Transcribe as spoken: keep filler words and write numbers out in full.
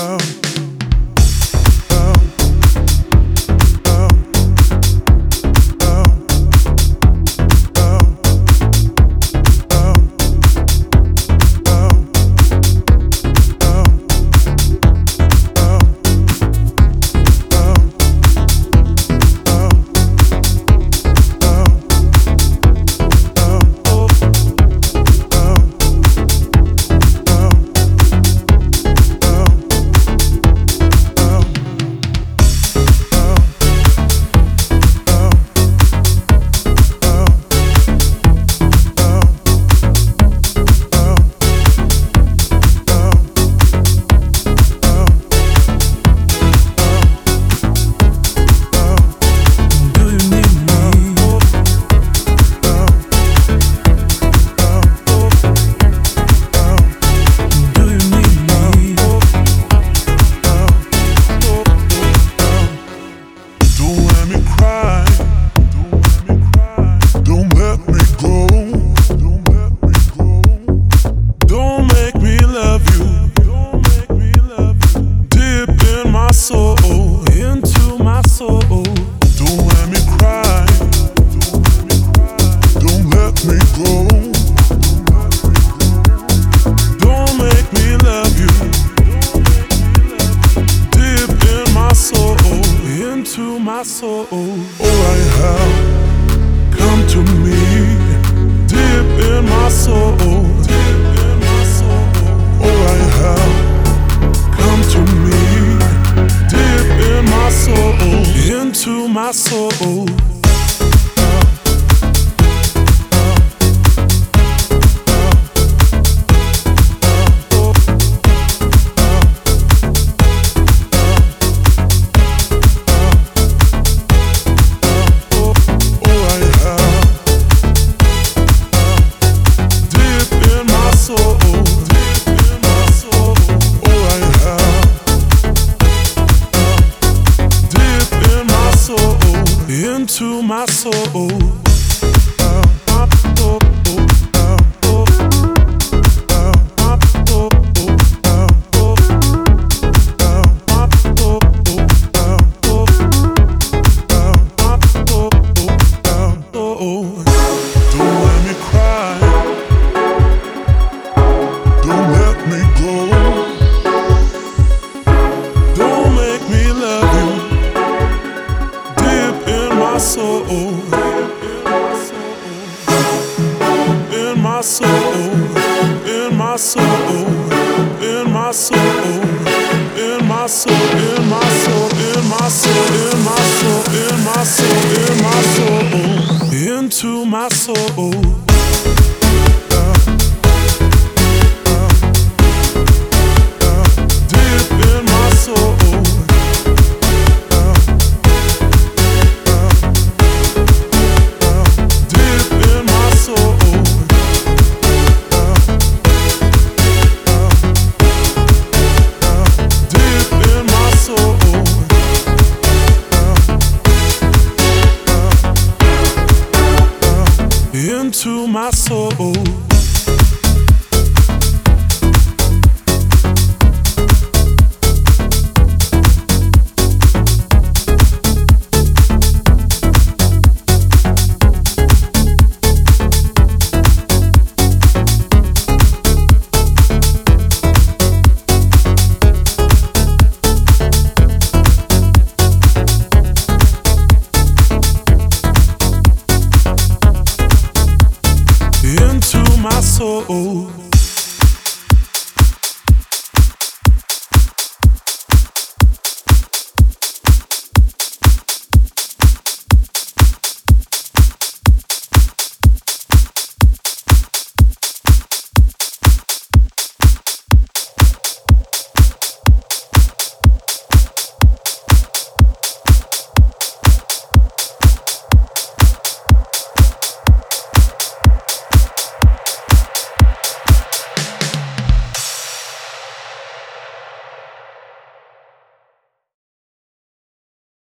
my soul. Oh, I have come to me, deep in my soul. Deep in my soul. Oh, I have come to me, deep in my soul, into my soul. Into my soul. Soul, in my soul, in my soul, in my soul, in my soul, in my soul, in my soul, in my soul, in my soul, in my soul, into my soul. Into my soul.